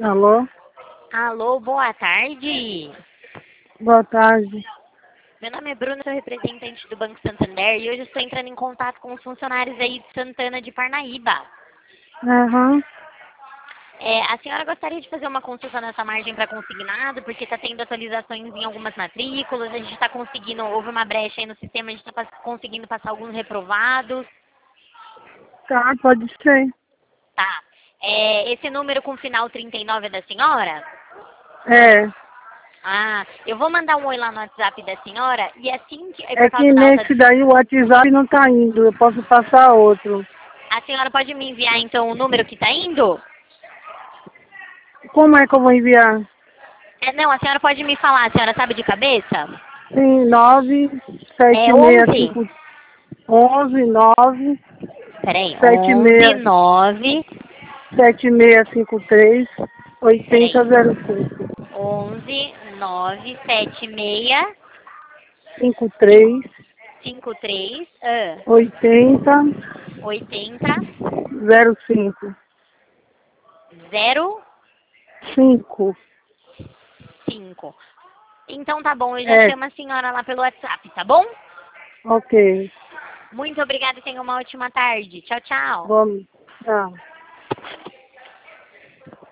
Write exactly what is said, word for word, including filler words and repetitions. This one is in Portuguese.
Alô? Alô, boa tarde. Boa tarde. Meu nome é Bruno, sou representante do Banco Santander e hoje estou entrando em contato com os funcionários aí de Santana de Parnaíba. Aham. É, a senhora gostaria de fazer uma consulta nessa margem para consignado, porque está tendo atualizações em algumas matrículas, a gente está conseguindo, houve uma brecha aí no sistema, a gente está conseguindo passar alguns reprovados. Tá, pode ser. Tá. É, esse número com final trinta e nove é da senhora? É. Ah, eu vou mandar um oi lá no WhatsApp da senhora e assim que, é É por que causa da alta. nesse daí o WhatsApp não tá indo. Eu posso passar outro. A senhora pode me enviar então o número que está indo? Como é que eu vou enviar? É, não, a senhora pode me falar, a senhora sabe de cabeça? Sim, nove sete É seis onze. cinco onze nove Peraí, sete onze, seis nove, sete seis cinco três peraí, oitenta zero cinco onze, nove, sete, seis, cinco cinco, três cinco, três, ah, oitenta oitenta, zero cinco zero, cinco. cinco. Então tá bom, eu já É, chamo a senhora lá pelo WhatsApp, tá bom? ok. Muito obrigada e tenha uma ótima tarde. Tchau, tchau. Vamos. Tá.